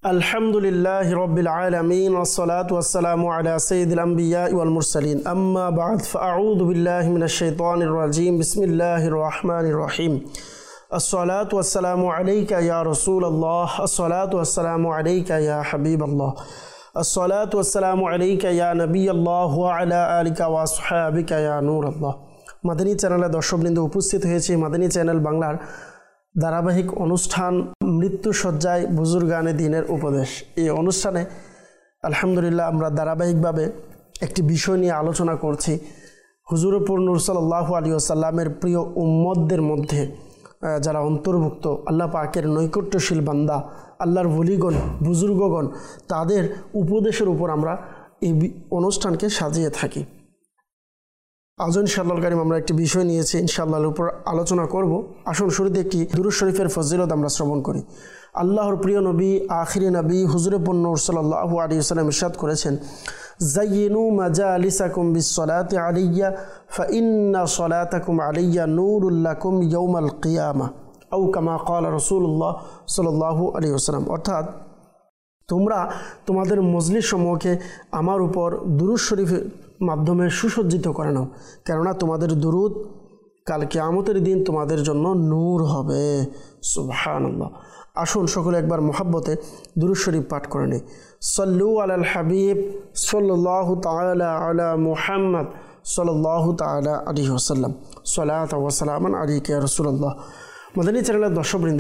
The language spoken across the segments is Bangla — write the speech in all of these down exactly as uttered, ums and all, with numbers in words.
अल्हम्दुलिल्लाहि रब्बिल आलमीन वस्सलातु वस्सलामु अला सय्यिदिल अंबिया'i वल मुरसलीन अम्मा बअद फअऊज़ु बिल्लाहि मिनश शैतानिर रजीम बिस्मिल्लाहिर रहमानिर रहीम अस्सलातु वस्सलामु अलैका या रसूलल्लाह अस्सलातु वस्सलामु अलैका या हबीबल्लाह अस्सलातु वस्सलामु अलैका या नबियल्लाह व अला आलिका व असहाबिका या नूरल्लाह। মাদানী চ্যানেলে দর্শকবৃন্দ উপস্থিত হয়েছে মাদানী চ্যানেল বাংলার ধারাবাহিক অনুষ্ঠান মৃত্যুসজ্জায় বুজুর্গানে দ্বীনের উপদেশ। এই অনুষ্ঠানে আলহামদুলিল্লাহ আমরা ধারাবাহিকভাবে একটি বিষয় নিয়ে আলোচনা করছি। হুজুরপুর নূর সাল্লাল্লাহু আলাইহি ওয়াসাল্লামের প্রিয় উম্মতদের মধ্যে যারা অন্তর্ভুক্ত, আল্লাহ পাকের নৈকট্যশীল বান্দা, আল্লাহর ওলিগণ, বুজুর্গগণ, তাদের উপদেশের উপর আমরা এই অনুষ্ঠানকে সাজিয়ে থাকি। আজ ইনশাআল্লাহ কারীম আমরা একটি বিষয় নিয়েছি, ইনশাআল্লাহর উপর আলোচনা করব। আসুন শুরুতে একটি দুরূদ শরীফের ফজিলত আমরা শ্রবণ করি। আল্লাহর প্রিয় নবী, আখিরি নবী হুজুরে নূর সাল্লাল্লাহু আলাইহি ওয়াসাল্লাম ইরশাদ করেছেন, জাইয়িনু মাজালিসাকুম বিসসালাতি আলাইয়া ফাইন্না সালাতাকুম আলাইয়া নূরুল লাকুম ইয়াউমাল কিয়ামা আও কামা ক্বালা রাসূলুল্লাহ সাল্লাল্লাহু আলাইহি ওয়াসাল্লাম। অর্থাৎ তোমরা তোমাদের মজলিস সমূহকে আমার উপর দুরূদ শরীফের মাধ্যমে সুসজ্জিত করে নাও, কেননা তোমাদের দুরূদ কাল কিয়ামতের দিন তোমাদের জন্য নূর হবে। সুবহানাল্লাহ। আসুন সকলে একবার মুহাব্বতে দুরূদ শরীফ পাঠ করে নিই। সাল্লু আলাল হাবিব সাল্লাল্লাহু তাআলা আলা মুহাম্মদ সাল্লাল্লাহু তাআলা আলাইহি ওয়াসাল্লাম সালাতু ওয়া সালামান আলাইকা ইয়া রাসূলুল্লাহ। মাদানী চ্যানেলের দর্শকবৃন্দ,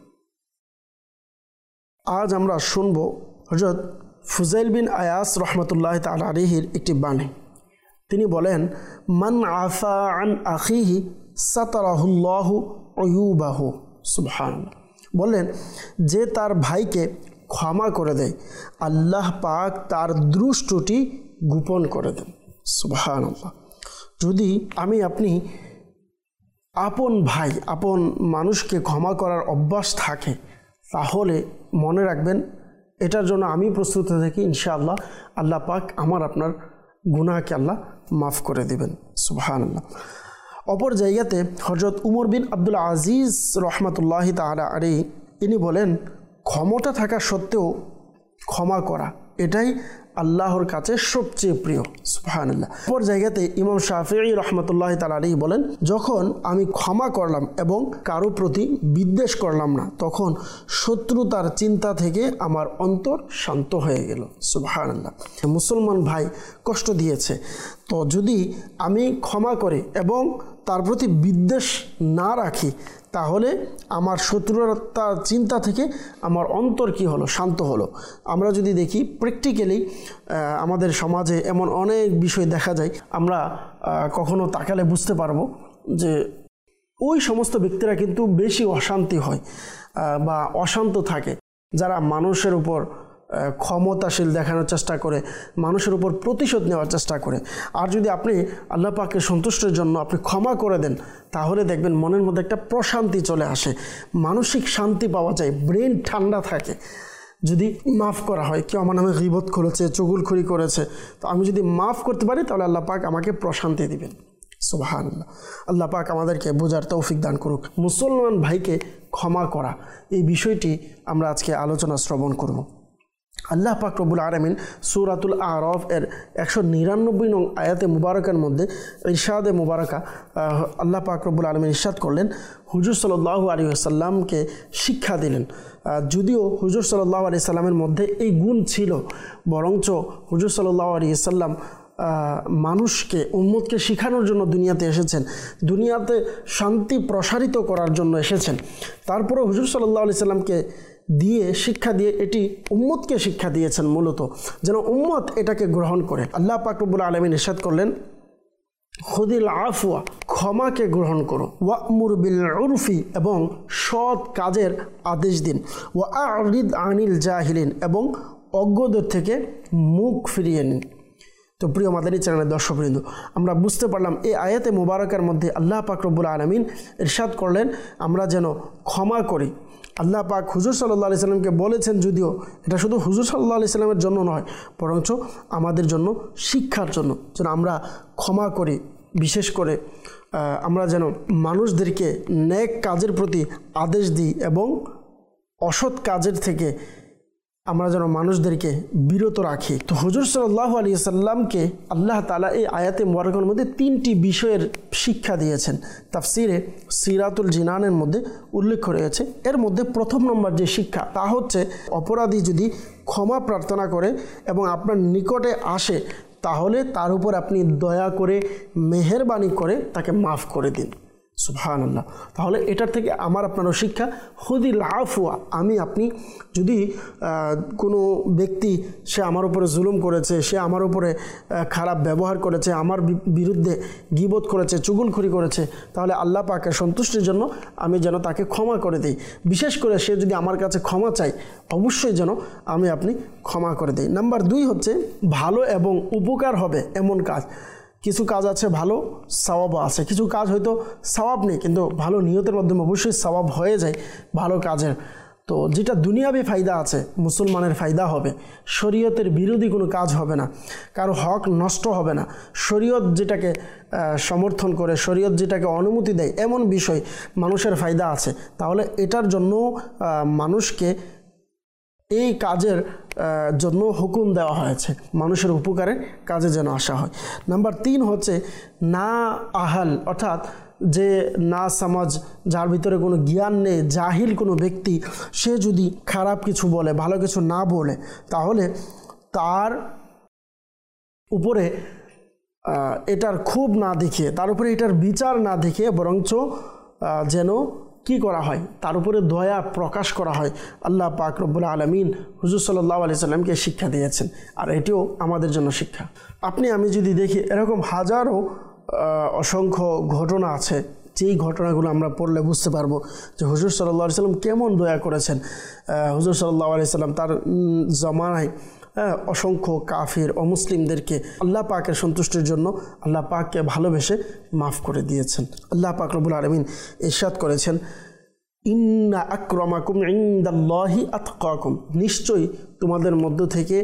আজ আমরা শুনব হযরত ফুজাইল বিন আয়াস রহমতুল্লাহ তাআলা আলাইহির একটি বাণী। তিনি বলেন, মান আফা আন আখিহি সাতারাহুল্লাহু উয়ুবাহু। সুবহানাল্লাহ। বললেন, যে তার ভাইকে ক্ষমা করে দেয়, আল্লাহ পাক তার দৃষ্টি গোপন করে দেন। সুবহানাল্লাহ। যদি আমি আপনি আপন ভাই, আপন মানুষকে ক্ষমা করার অভ্যাস থাকে, তাহলে মনে রাখবেন এটার জন্য আমি প্রস্তুত থাকি, ইনশাআল্লাহ আল্লাহ পাক আমার আপনার গুনাহকে আল্লাহ মাফ করে দিবেন। সুবহানাল্লাহ। অপর জায়গাতে হযরত উমর বিন আব্দুল আজিজ রহমাতুল্লাহি তাআলা আলাইহি ইনি বলেন, ক্ষমতা থাকা সত্ত্বেও ক্ষমা করা এটাই আল্লাহর কাছে সবচেয়ে প্রিয়। সুবহানাল্লাহ। অপর জায়গাতে ইমাম শাফিঈ রহমাতুল্লাহি তাআলা আলাইহি বলেন, যখন আমি ক্ষমা করলাম এবং কারো প্রতি বিদ্বেষ করলাম না, তখন শত্রুতার চিন্তা থেকে আমার অন্তর শান্ত হয়ে গেল। সুবহানাল্লাহ। মুসলমান ভাই কষ্ট দিয়েছে, তো যদি আমি ক্ষমা করি এবং তার প্রতি বিদ্বেষ না রাখি, তাহলে আমার শত্রুতার চিন্তা থেকে আমার অন্তর কি হলো, শান্ত হলো। আমরা যদি দেখি প্র্যাকটিক্যালি আমাদের সমাজে এমন অনেক বিষয় দেখা যায়, আমরা কখনো তাকালে বুঝতে পারবো যে ওই সমস্ত ব্যক্তিরা কিন্তু বেশি অশান্তি হয় বা অশান্ত থাকে, যারা মানুষের উপর ক্ষমতাশীল দেখানোর চেষ্টা করে, মানুষের উপর প্রতিশোধ নেওয়ার চেষ্টা করে। আর যদি আপনি আল্লাহ পাকের সন্তুষ্টির জন্য আপনি ক্ষমা করে দেন, তাহলে দেখবেন মনের মধ্যে একটা প্রশান্তি চলে আসে, মানসিক শান্তি পাওয়া যায়, ব্রেন ঠান্ডা থাকে। যদি মাফ করা হয়, কেউ আমার নামে গীবত করেছে, চুগলখড়ি করেছে, তো আমি যদি মাফ করতে পারি, তাহলে আল্লাহ পাক আমাকে প্রশান্তি দিবেন। সুবহানাল্লাহ। আল্লাহ পাক আমাদেরকে বোঝার তৌফিক দান করুক। মুসলমান ভাইকে ক্ষমা করা, এই বিষয়টি আমরা আজকে আলোচনা শ্রবণ করব। আল্লাহ পাক রব্বুল আলামিন সূরাতুল আরাফ এর একশো নিরানব্বই নং আয়াতে মুবারকার মধ্যে ইরশাদে মুবারকা আল্লাহ পাক রব্বুল আলামিন ইরশাদ করলেন, হুজুর সাল্লাল্লাহু আলাইহি ওয়াসাল্লামকে শিক্ষা দিলেন। যদিও হুজুর সাল্লাল্লাহু আলাইহি সাল্লামের মধ্যে এই গুণ ছিল, বরঞ্চ হুজুর সাল্লাল্লাহু আলাইহি সাল্লাম মানুষকে, উম্মতকে শিখানোর জন্য দুনিয়াতে এসেছেন, দুনিয়াতে শান্তি প্রসারিত করার জন্য এসেছেন। তারপরে হুজুর সাল্লাল্লাহু আলাইহি সাল্লামকে দিয়ে শিক্ষা দিয়ে এটি উম্মতকে শিক্ষা দিয়েছেন, মূলত যেন উম্মত এটাকে গ্রহণ করে। আল্লাহ পাক রব্বুল আলামিন ইরশাদ করলেন, খুদিল আফওয়া, ক্ষমাকে গ্রহণ করো, ওয়া'মুর বিল উরফি, এবং সৎ কাজের আদেশ দিন, ওয়া আ'রিদ আনিল জাহিলিন, এবং অজ্ঞদের থেকে মুখ ফিরিয়ে নিন। তো প্রিয় মাদানী চ্যানেলের দর্শকবৃন্দ, আমরা বুঝতে পারলাম এই আয়াতে মুবারকার মধ্যে আল্লাহ পাক রব্বুল আলামিন ইরশাদ করলেন আমরা যেন ক্ষমা করি। আল্লাহ পাক হুজুর সাল্লাল্লাহু আলাইহি সাল্লামকে বলেছেন, যদিও এটা শুধু হুজুর সাল্লাল্লাহু আলাইহি সাল্লামের জন্য নয়, বরঞ্চ আমাদের জন্য শিক্ষার জন্য, যেন আমরা ক্ষমা করি। বিশেষ করে আমরা যেন মানুষদেরকে নেক কাজের প্রতি আদেশ দিই এবং অসৎ কাজের থেকে আমরা যেন মানুষদেরকে বিরত রাখি। তো হুজুর সাল্লাল্লাহু আলাইহি সাল্লামকে আল্লাহ তাআলা এই আয়াতে মুবারাকার মধ্যে তিনটি বিষয়ের শিক্ষা দিয়েছেন। তাফসিরে সিরাতুল জিনানের মধ্যে উল্লেখ রয়েছে। এর মধ্যে প্রথম নম্বর যে শিক্ষা তা হচ্ছে অপরাধী যদি ক্ষমা প্রার্থনা করে এবং আপনার নিকটে আসে তাহলে তার উপর আপনি দয়া করে মেহেরবানি করে তাকে মাফ করে দিন। সুবহানাল্লাহ। তাহলে এটার থেকে আমার আপনারও শিক্ষা, খুদিল আফওয়া, আমি আপনি যদি কোনো ব্যক্তি সে আমার উপরে জুলুম করেছে, সে আমার উপরে খারাপ ব্যবহার করেছে, আমার বিরুদ্ধে গীবত করেছে, চুগলখড়ি করেছে, তাহলে আল্লাহ পাকের সন্তুষ্টির জন্য আমি যেন তাকে ক্ষমা করে দিই। বিশেষ করে সে যদি আমার কাছে ক্ষমা চায় অবশ্যই যেন আমি আপনি ক্ষমা করে দিই। নাম্বার দুই হচ্ছে ভালো এবং উপকার হবে এমন কাজ। কিছু কাজ আছে ভালো সওয়াবও আছে, কিছু কাজ হয়তো সওয়াব নেই কিন্তু ভালো নিয়তের মাধ্যমে অবশ্যই সওয়াব হয়ে যায় ভালো কাজের। তো যেটা দুনিয়াবি ফায়দা আছে, মুসলমানের ফায়দা হবে, শরীয়তের বিরোধী কোনো কাজ হবে না, কারো হক নষ্ট হবে না, শরীয়ত যেটাকে সমর্থন করে, শরীয়ত যেটাকে অনুমতি দেয় এমন বিষয় মানুষের ফায়দা আছে, তাহলে এটার জন্য মানুষকে এই কাজের জন্য হুকুম দেওয়া হয়েছে, মানুষের উপকারে কাজে যেন আসা হয়। নাম্বার তিন হচ্ছে না আহাল, অর্থাৎ যে না সমাজ, যার ভিতরে কোনো জ্ঞান নেই, জাহিল কোনো ব্যক্তি, সে যদি খারাপ কিছু বলে, ভালো কিছু না বলে, তাহলে তার উপরে এটার ক্ষোভ না দেখিয়ে, তার উপরে এটার বিচার না দেখিয়ে বরঞ্চ যেন কি করা হয়, তার উপরে দয়া প্রকাশ করা হয়। আল্লাহ পাক রব্বুল আলামিন হুজুর সাল্লাল্লাহু আলাইহি সাল্লামকে শিক্ষা দিয়েছেন, আর এটিও আমাদের জন্য শিক্ষা। আপনি আমি যদি দেখি এরকম হাজারো অসংখ্য ঘটনা আছে, যেই ঘটনাগুলো আমরা পড়লে বুঝতে পারবো যে হুজুর সাল্লাল্লাহু আলাইহি সাল্লাম কেমন দয়া করেছেন। হুজুর সাল্লাল্লাহু আলাইহি সাল্লাম তার জমানায় হ্যাঁ অসংখ্য কাফির অমুসলিমদেরকে আল্লাহ পাকের সন্তুষ্টির জন্য আল্লাহ পাককে ভালোবেসে মাফ করে দিয়েছেন। আল্লাহ পাক রব্বুল আলামিন ইরশাদ করেছেন, ইন্না আকরামাকুম ইনদাল্লাহি আতকাকুম, নিশ্চয়ই তোমাদের মধ্য থেকে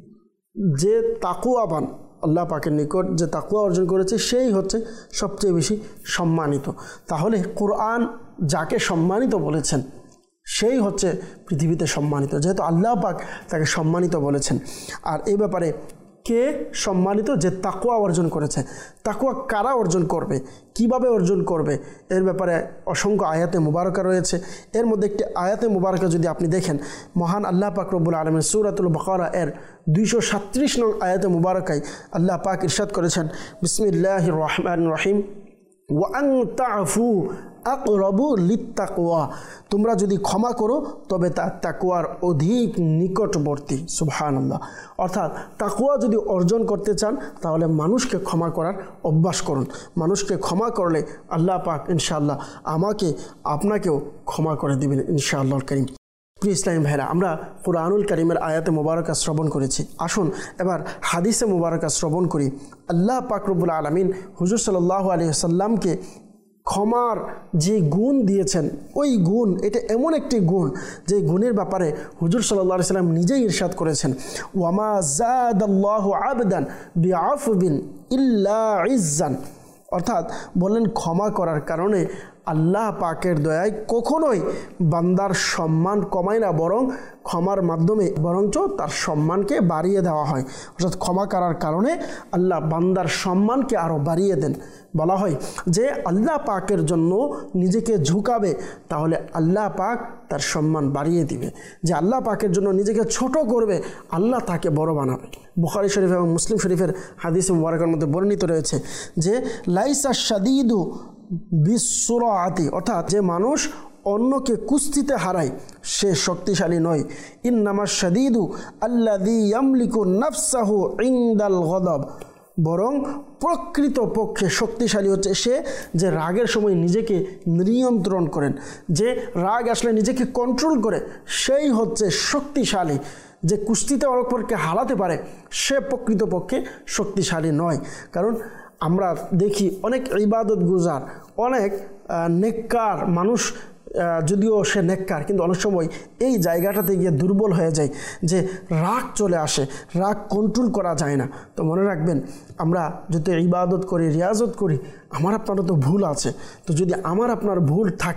যে তাকওয়াবান, আল্লাহ পাকের নিকট যে তাকওয়া অর্জন করেছে সেই হচ্ছে সবচেয়ে বেশি সম্মানিত। তাহলে কোরআন যাকে সম্মানিত বলেছেন সেই হচ্ছে পৃথিবীতে সম্মানিত, যেহেতু আল্লাহ পাক তাকে সম্মানিত বলেছেন। আর এই ব্যাপারে কে সম্মানিত? যে তাকওয়া অর্জন করেছে। তাকওয়া কারা অর্জন করবে, কিভাবে অর্জন করবে, এর ব্যাপারে অসংখ্য আয়াতে মুবারকা রয়েছে। এর মধ্যে একটি আয়াতে মুবারকা যদি আপনি দেখেন, মহান আল্লাহ পাক রব্বুল আলামিন সূরাতুল বাকারা এর দুইশো সাতত্রিশ নং আয়াতে মুবারকায় আল্লাহ পাক ইরশাদ করেছেন, বিসমিল্লাহির রহমানির রহিম, ওয়া আন তা'ফু আকরাবু লিত্তাকওয়া, তোমরা যদি ক্ষমা করো তবে তা তাকওয়ার অধিক নিকটবর্তী। সুবহানাল্লাহ। অর্থাৎ তাকওয়া যদি অর্জন করতে চান তাহলে মানুষকে ক্ষমা করার অভ্যাস করুন। মানুষকে ক্ষমা করলে আল্লাহ পাক ইনশাআল্লাহ আমাকে আপনাকেও ক্ষমা করে দিবেন ইনশাআল্লাহর কারীম। প্রিয় ইসলামী ভাইরা, আমরা কুরআনুল কারীমের আয়াতে মুবারকা শ্রবণ করেছি, আসুন এবার হাদিসে মুবারকা শ্রবণ করি। আল্লাহ পাক রব্বুল আলামিন হুজুর সাল্লাল্লাহু আলাইহি ওয়াসাল্লামকে ক্ষমার যে গুণ দিয়েছেন, ওই গুণ এটা এমন একটি গুণ যে গুণের ব্যাপারে হুজুর সাল্লাল্লাহু আলাইহি সাল্লাম নিজেই ইরশাদ করেছেন, ওয়ামা যাদাল্লাহু আবদান বিআফবিন ইল্লা ইজ্জান, অর্থাৎ বললেন ক্ষমা করার কারণে আল্লাহ পাকের দয়ায় কখনোই বান্দার সম্মান কমায় না, বরং ক্ষমার মাধ্যমে বরঞ্চ তার সম্মানকে বাড়িয়ে দেওয়া হয়। অর্থাৎ ক্ষমা করার কারণে আল্লাহ বান্দার সম্মানকে আরও বাড়িয়ে দেন। বলা হয় যে আল্লাহ পাকের জন্য নিজেকে ঝুঁকাবে তাহলে আল্লাহ পাক তার সম্মান বাড়িয়ে দিবে, যে আল্লাহ পাকের জন্য নিজেকে ছোট করবে আল্লাহ তাকে বড় বানাবে। বুখারী শরীফ এবং মুসলিম শরীফের হাদিস মুবারকের মধ্যে বর্ণিত রয়েছে যে লাইসা শাদীদু বিসুরাআতি, অর্থাৎ যে মানুষ অন্যকে কুস্তিতে হারায় সে শক্তিশালী নয়। ইন্নামা শাদীদু আল্লাযী ইয়ামলিকু নাফসাহু ইনদাল গযব, বরং প্রকৃত পক্ষে শক্তিশালী হচ্ছে সে যে রাগের সময় নিজেকে নিয়ন্ত্রণ করেন, যে রাগ আসলে নিজেকে কন্ট্রোল করে, সেই হচ্ছে শক্তিশালী। যে কুস্তিতে অপরকে হারাতে পারে সে প্রকৃত পক্ষে শক্তিশালী নয়। কারণ আমরা দেখি অনেক ইবাদত গুজার, অনেক নেককার মানুষ, যদিও সে নেককার কিন্তু অনেক সময় এই জায়গাটাতে গিয়ে দুর্বল হয়ে যায়, যে রাগ চলে আসে, রাগ কন্ট্রোল করা যায় না। তো মনে রাখবেন, আমরা যদি ইবাদত করি, রিয়াজত করি, আমার আপনারও তো ভুল আছে। তো যদি আমার আপনার ভুল থাকে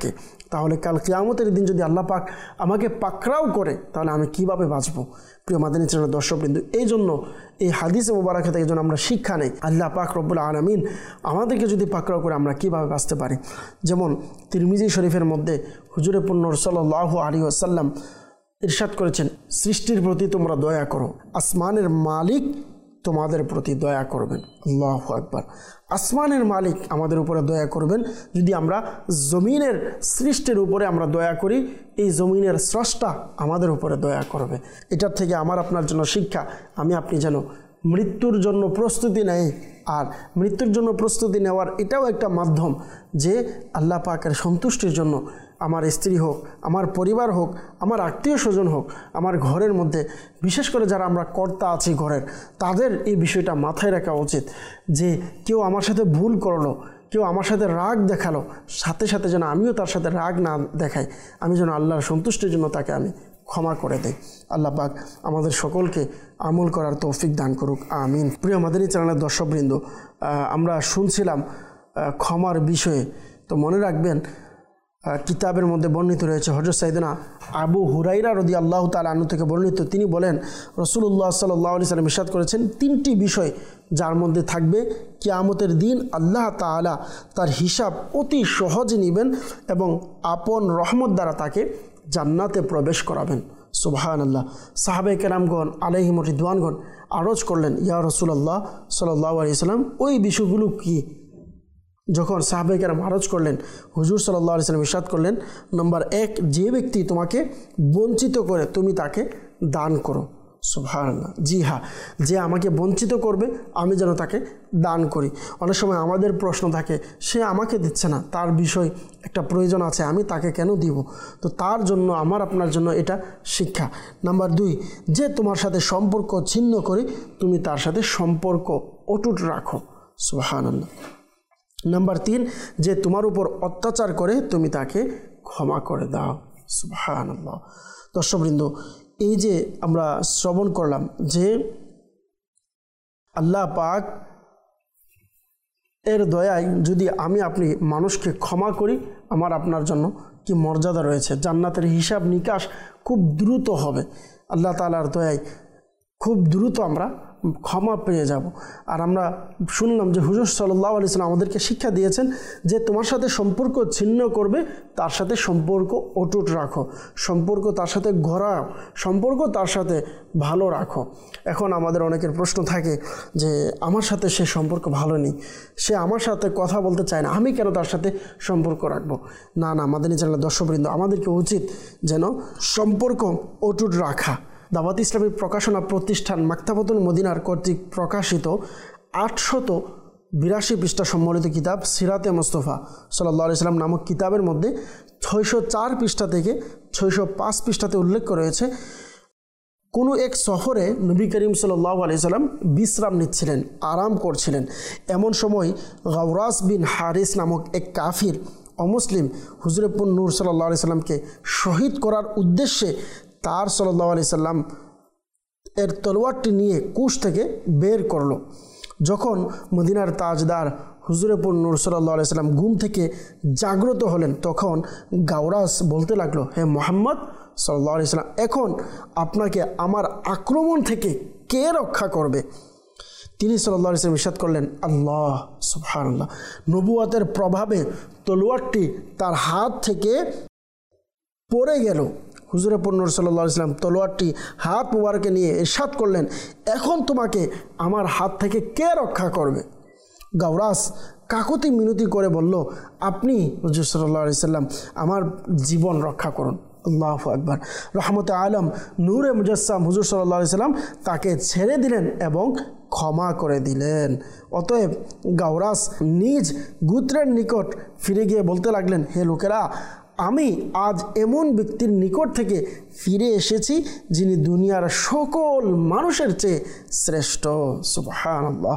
তাহলে কাল কিয়ামতের দিন যদি আল্লাহ পাক আমাকে পাকড়াও করে তাহলে আমি কিভাবে বাঁচব? প্রিয় মাদানী চ্যানেলের দর্শকবৃন্দ, এই জন্য এই হাদিসে মোবারকা থেকে যেন আমরা শিক্ষা নেই। আল্লাহ পাক রব্বুল আলামিন আমাদেরকে যদি পাকড়াও করে আমরা কিভাবে বাঁচতে পারি। যেমন তিরমিজি শরীফের মধ্যে হুজুরে পুন্নর সাল্লাল্লাহু আলাইহি ওয়াসাল্লাম ইরশাদ করেছেন, সৃষ্টির প্রতি তোমরা দয়া করো, আসমানের মালিক তোমাদের প্রতি দয়া করবেন। আল্লাহু আকবার। আসমানের মালিক আমাদের উপরে দয়া করবেন যদি আমরা জমিনের সৃষ্টির উপরে আমরা দয়া করি, এই জমিনের স্রষ্টা আমাদের উপরে দয়া করবে। এটার থেকে আমার আপনার জন্য শিক্ষা, আমি আপনি যেন মৃত্যুর জন্য প্রস্তুতি নেই। আর মৃত্যুর জন্য প্রস্তুতি নেওয়ার এটাও একটা মাধ্যম যে আল্লাহ পাকের সন্তুষ্টির জন্য আমার স্ত্রী হোক, আমার পরিবার হোক, আমার আত্মীয় স্বজন হোক, আমার ঘরের মধ্যে বিশেষ করে যারা আমরা কর্তা আছি ঘরের, তাদের এই বিষয়টা মাথায় রাখা উচিত যে কেউ আমার সাথে ভুল করলো, কেউ আমার সাথে রাগ দেখালো, সাথে সাথে যেন আমিও তার সাথে রাগ না দেখাই, আমি যেন আল্লাহর সন্তুষ্টির জন্য তাকে আমি ক্ষমা করে দেয়। আল্লাহ পাক আমাদের সকলকে আমল করার তৌফিক দান করুক, আমিন। প্রিয় মাদানী চ্যানেলের দর্শকবৃন্দ, আমরা শুনছিলাম ক্ষমার বিষয়ে। তো মনে রাখবেন, কিতাবের মধ্যে বর্ণিত রয়েছে হযরত সাইয়েদনা আবু হুরাইরা রাদিয়াল্লাহু তাআলা আনহু থেকে বর্ণিত, তিনি বলেন রাসূলুল্লাহ সাল্লাল্লাহু আলাইহি সাল্লাম ইরশাদ করেছেন, তিনটি বিষয় যার মধ্যে থাকবে কিয়ামতের দিন আল্লাহ তাআলা তার হিসাব অতি সহজে নেবেন এবং আপন রহমত দ্বারা তাকে জান্নাতে প্রবেশ করাবেন। সুবহানাল্লাহ। সাহাবায়ে কেরামগণ আলাইহিম রিদওয়ানগণ আরজ করলেন, ইয়া রাসূলুল্লাহ সাল্লাল্লাহু আলাইহি সাল্লাম, ওই বিষয়গুলো কি? যখন সাহাবায়ে কেরাম আরজ করলেন, হুজুর সাল্লাল্লাহু আলাইহি সাল্লাম ইরশাদ করলেন, নম্বর এক, যে ব্যক্তি তোমাকে বঞ্চিত করে তুমি তাকে দান করো। সুবহানাল্লাহ। জি হ্যাঁ, যে আমাকে বঞ্চিত করবে আমি যেন তাকে দান করি। অনেক সময় আমাদের প্রশ্ন থাকে, সে আমাকে দিচ্ছে না, তার বিষয় একটা প্রয়োজন আছে, আমি তাকে কেন দিব? তো তার জন্য আমার আপনার জন্য এটা শিক্ষা। নাম্বার দুই, যে তোমার সাথে সম্পর্ক ছিন্ন করে তুমি তার সাথে সম্পর্ক অটুট রাখো। সুবহানাল্লাহ। নাম্বার তিন, যে তোমার উপর অত্যাচার করে তুমি তাকে ক্ষমা করে দাও। সুবহানাল্লাহ। দর্শকবৃন্দ, এই যে আমরা শ্রবণ করলাম যে আল্লাহ পাক এর দয়ায় যদি আমি আপনি মানুষকে ক্ষমা করি, আমার আপনার জন্য কি মর্যাদা রয়েছে। জান্নাতের হিসাব নিকাশ খুব দ্রুত হবে। আল্লাহ তাআলার দয়ায় খুব দ্রুত আমরা ক্ষমা পেয়ে যাব। আর আমরা শুনলাম যে হুজুর সাল্লাল্লাহু আলাইহি সাল্লাম আমাদেরকে শিক্ষা দিয়েছেন যে তোমার সাথে সম্পর্ক ছিন্ন করবে তার সাথে সম্পর্ক অটুট রাখো, সম্পর্ক তার সাথে গড়াও, সম্পর্ক তার সাথে ভালো রাখো। এখন আমাদের অনেকের প্রশ্ন থাকে যে আমার সাথে সে সম্পর্ক ভালো নেই, সে আমার সাথে কথা বলতে চায় না, আমি কেন তার সাথে সম্পর্ক রাখবো? না না, মাদানী চ্যানেলের দর্শকবৃন্দ, আমাদেরকে উচিত যেন সম্পর্ক অটুট রাখা। দাওয়াত ইসলামী প্রকাশনা প্রতিষ্ঠান মাকতাবাতুল মদিনার কর্তৃক প্রকাশিত আটশত বিরাশি পৃষ্ঠা সম্বলিত কিতাব সিরাতে মুস্তাফা সাল্লাল্লাহু আলাইহি সাল্লাম নামক কিতাবের মধ্যে ছয়শো চার পৃষ্ঠা থেকে ছয়শো পাঁচ পৃষ্ঠাতে উল্লেখ করা হয়েছে, কোনো এক শহরে নবী করিম সাল্লাল্লাহু আলাইহি সাল্লাম বিশ্রাম নিচ্ছিলেন, আরাম করছিলেন। এমন সময় গাওরাস বিন হারিস নামক এক কাফির অমুসলিম হুজুরে নূর সাল্লাল্লাহু আলাইহি সাল্লামকে শহীদ করার উদ্দেশ্যে তার সাল্লাল্লাহু আলাইহি সাল্লাম এর তলোয়ারটি নিয়ে কুশ থেকে বের করলো। যখন মদিনার তাজদার হুজুরে নূর সাল্লাল্লাহু আলাইহি সাল্লাম ঘুম থেকে জাগ্রত হলেন, তখন গাওরাস বলতে লাগলো, হে মুহাম্মদ সাল্লাল্লাহু আলাইহি সাল্লাম, এখন আপনাকে আমার আক্রমণ থেকে কে রক্ষা করবে? তিনি সাল্লাল্লাহু আলাইহি সাল্লাম ইরশাদ করলেন, আল্লাহ। সুবহানাল্লাহ। নবুয়তের প্রভাবে তলোয়ারটি তার হাত থেকে পড়ে গেল। হুজুরে নূর সাল্লাল্লাহু আলাইহি সাল্লাম তলোয়ারটি হাত মুবারকে নিয়ে ইরশাদ করলেন, এখন তোমাকে আমার হাত থেকে কে রক্ষা করবে? গাওরাস কাকুতি মিনতি করে বলল, আপনি হুজুর সাল্লাল্লাহু আলাইহি সাল্লাম আমার জীবন রক্ষা করুন। আল্লাহু আকবার। রহমতে আলম নূরে মুজাসসাম হুজুর সাল্লাল্লাহু আলাইহি সাল্লাম তাকে ছেড়ে দিলেন এবং ক্ষমা করে দিলেন। অতএব গাওরাস নিজ গোত্রের নিকট ফিরে গিয়ে বলতে লাগলেন, হে লোকেরা, আমি আজ এমন ব্যক্তির নিকট থেকে ফিরে এসেছি যিনি দুনিয়ার সকল মানুষের চেয়ে শ্রেষ্ঠ। সুবহানাল্লাহ।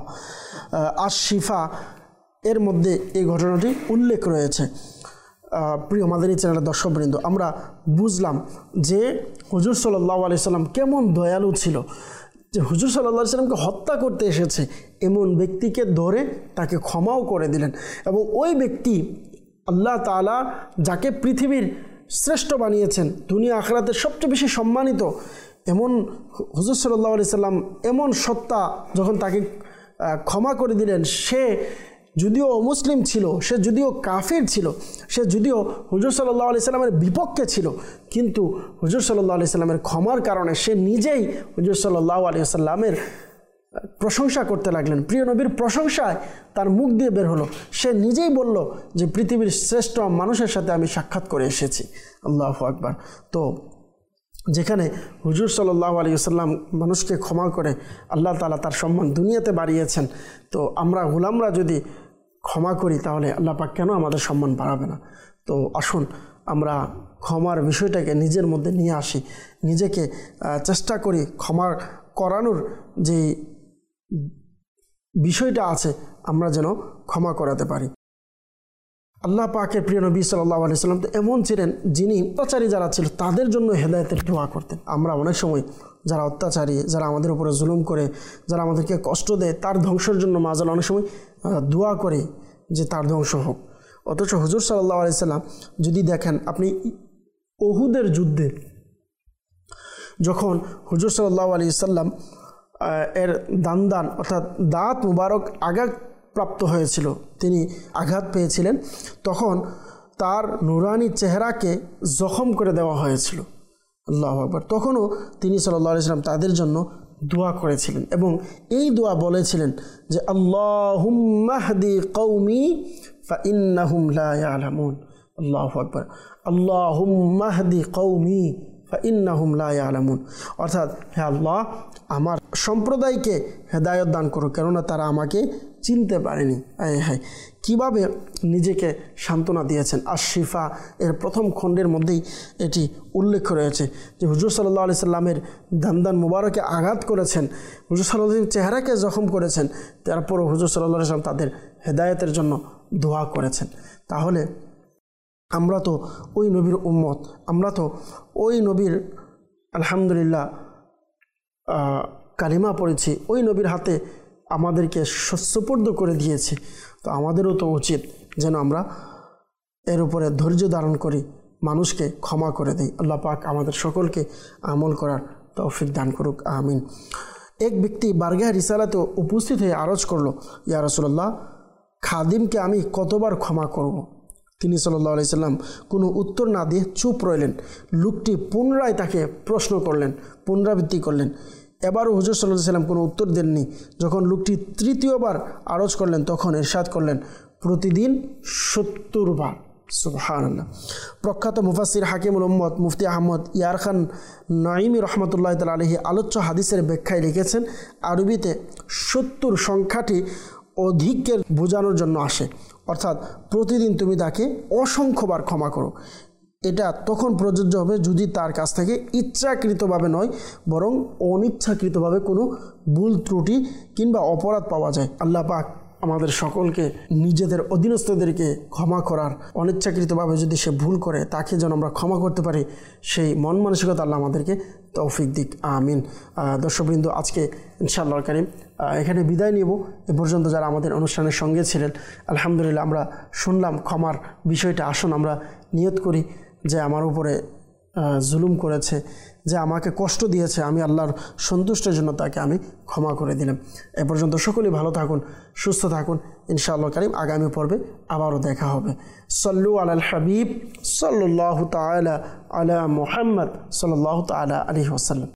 আশ-শিফা এর মধ্যে এই ঘটনাটি উল্লেখ রয়েছে। প্রিয় মাদানী চ্যানেলের দর্শকবৃন্দ, আমরা বুঝলাম যে হুজুর সাল্লাল্লাহু আলাইহি সাল্লাম কেমন দয়ালু ছিল, যে হুজুর সাল্লাল্লাহু আলাইহি সাল্লামকে হত্যা করতে এসেছে এমন ব্যক্তিকে ধরে তাকে ক্ষমাও করে দিলেন এবং ওই ব্যক্তি আল্লাহ তাআলা যাকে পৃথিবীর শ্রেষ্ঠ বানিয়েছেন, দুনিয়া আখিরাতের সবচেয়ে বেশি সম্মানিত, এমন হুজুর সাল্লাল্লাহু আলাইহি সাল্লাম এমন সত্তা যখন তাকে ক্ষমা করে দিলেন, সে যদিও মুসলিম ছিল, সে যদিও কাফির ছিল, সে যদিও হুজুর সাল্লাল্লাহু আলাইহি সাল্লামের বিপক্ষে ছিল, কিন্তু হুজুর সাল্লাল্লাহু আলাইহি সাল্লামের ক্ষমার কারণে সে নিজেই হুজুর সাল্লাল্লাহু আলাইহি সাল্লামের প্রশংসা করতে লাগলেন। প্রিয় নবীর প্রশংসায় তার মুখ দিয়ে বের হলো, সে নিজেই বলল যে পৃথিবীর শ্রেষ্ঠ মানুষের সাথে আমি সাক্ষাৎ করে এসেছি। আল্লাহু আকবার। তো যেখানে হুজুর সাল্লাল্লাহু আলাইহি ওয়াসাল্লাম মানুষকে ক্ষমা করে আল্লাহ তাআলা তার সম্মান দুনিয়াতে বাড়িয়েছেন, তো আমরা গোলামরা যদি ক্ষমা করি তাহলে আল্লাহ পাক কেন আমাদের সম্মান বাড়াবে না? তো আসুন আমরা ক্ষমার বিষয়টাকে নিজের মধ্যে নিয়ে আসি, নিজেকে চেষ্টা করি ক্ষমা করানোর যে বিষয়টা আছে আমরা যেন ক্ষমা করাতে পারি। আল্লাহ পাকের প্রিয় নবী সাল্লাল্লাহু আলাইহি ওয়াসাল্লাম তো এমন ছিলেন যিনি অত্যাচারী যারা ছিল তাদের জন্য হেদায়েতের দোয়া করতেন। আমরা অনেক সময় যারা অত্যাচারী, যারা আমাদের উপরে জুলুম করে, যারা আমাদেরকে কষ্ট দেয়, তার ধ্বংসের জন্য মাঝে অনেক সময় দোয়া করে যে তার ধ্বংস হোক। অথচ হুজুর সাল্লাল্লাহু আলাইহি ওয়াসাল্লাম যদি দেখেন, আপনি উহুদের যুদ্ধে যখন হুজুর সাল্লাল্লাহু আলাইহি ওয়াসাল্লাম এর দান্দান অর্থাৎ দাঁত মুবারক আঘাত প্রাপ্ত হয়েছিল, তিনি আঘাত পেয়েছিলেন, তখন তার নুরানি চেহারাকে জখম করে দেওয়া হয়েছিল। আল্লাহু আকবার। তখনও তিনি সাল্লাল্লাহু আলাইহি ওয়াসাল্লাম তাদের জন্য দোয়া করেছিলেন এবং এই দোয়া বলেছিলেন যে আল্লাহুম্মা হদি কওমি ফাইন্নাহুম লা ইয়ালামুন। আল্লাহু আকবার। আল্লাহুম্মা হদি কওমি ফাইন্নাহুম লা ইয়ালামুন, অর্থাৎ হে আল্লাহ আমার সম্প্রদায়কে হেদায়েত দান করো, কেননা তারা আমাকে চিনতে পারেনি। আয় হায়, কীভাবে নিজেকে সান্ত্বনা দিয়েছেন। আর শিফা এর প্রথম খণ্ডের মধ্যেই এটি উল্লেখ রয়েছে যে হুজুর সাল্লাল্লাহু আলাইহি সাল্লামের দান্দান মুবারকে আঘাত করেছেন, হুজুর সাল্লাল্লাহু আলাইহি সাল্লামের চেহারাকে জখম করেছেন, তারপরও হুজুর সাল্লাল্লাহু আলাইহি সাল্লাম তাদের হেদায়েতের জন্য দোয়া করেছেন। তাহলে আমরা তো ওই নবীর উম্মত, আমরা তো ওই নবীর আলহামদুলিল্লাহ কালিমা পড়েছি, ওই নবীর হাতে আমাদেরকে সুসুপর্দ করে দিয়েছে। তো আমাদেরও তো উচিত যেন আমরা এর উপরে ধৈর্য ধারণ করি, মানুষকে ক্ষমা করে দিই। আল্লাহ পাক আমাদের সকলকে আমল করার তৌফিক দান করুক, আমিন। এক ব্যক্তি বারগাহ রিসালাতে উপস্থিত হয়ে আরজ করলো, ইয়া রাসূলুল্লাহ, খাদিমকে আমি কতবার ক্ষমা করব? তিনি সাল্লাল্লাহু আলাইহি সাল্লাম কোনো উত্তর না দিয়ে চুপ রইলেন। লোকটি পুনরায় তাকে প্রশ্ন করলেন, পুনরাবৃত্তি করলেন। এবারও হুজুর সাল্লাল্লাহু আলাইহি সাল্লাম কোনো উত্তর দেননি। যখন লোকটি তৃতীয়বার আরজ করলেন তখন ইরশাদ করলেন, প্রতিদিন সত্তর বার। সুবহানাল্লাহ। প্রখ্যাত মুফাসসির হাকিমুল উম্মত মুফতি আহমদ ইয়ার খান নাঈমি রহমতুল্লাহ তাআলা আলাইহি আলোচ্য হাদিসের ব্যাখ্যায় লিখেছেন, আরবিতে সত্তর সংখ্যাটি অধিকের বোঝানোর জন্য আসে, অর্থাৎ প্রতিদিন তুমি তাকে অসংখ্যবার ক্ষমা করো। এটা তখন প্রযোজ্য হবে যদি তার কাছ থেকে ইচ্ছাকৃতভাবে নয় বরং অনিচ্ছাকৃতভাবে কোনো ভুল ত্রুটি কিংবা অপরাধ পাওয়া যায়। আল্লাহ পাক আমাদের সকলকে নিজেদের অধীনস্থদেরকে ক্ষমা করার, অনিচ্ছাকৃতভাবে যদি সে ভুল করে তাকে যেন আমরা ক্ষমা করতে পারি, সেই মন মানসিকতা আল্লাহ আমাদেরকে তৌফিক দিক, আমিন। দর্শকবৃন্দ, আজকে ইনশাআল্লাহ কারীম এখানে বিদায় নিব। এ পর্যন্ত যারা আমাদের অনুষ্ঠানের সঙ্গে ছিলেন, আলহামদুলিল্লাহ আমরা শুনলাম ক্ষমার বিষয়টা। আসুন আমরা নিয়ত করি যে আমার উপরে জুলুম করেছে, যে আমাকে কষ্ট দিয়েছে, আমি আল্লাহর সন্তুষ্টের জন্য তাকে আমি ক্ষমা করে দিলাম। এ পর্যন্ত সকলেই ভালো থাকুন, সুস্থ থাকুন। ইনশাআল্লাহ কারীম আগামী পর্বে আবারও দেখা হবে। সাল্লু আলাল হাবিব সাল্লাল্লাহু তাআলা আলা মুহাম্মদ সাল্লাল্লাহু তাআলা আলাইহি ওয়াসাল্লাম।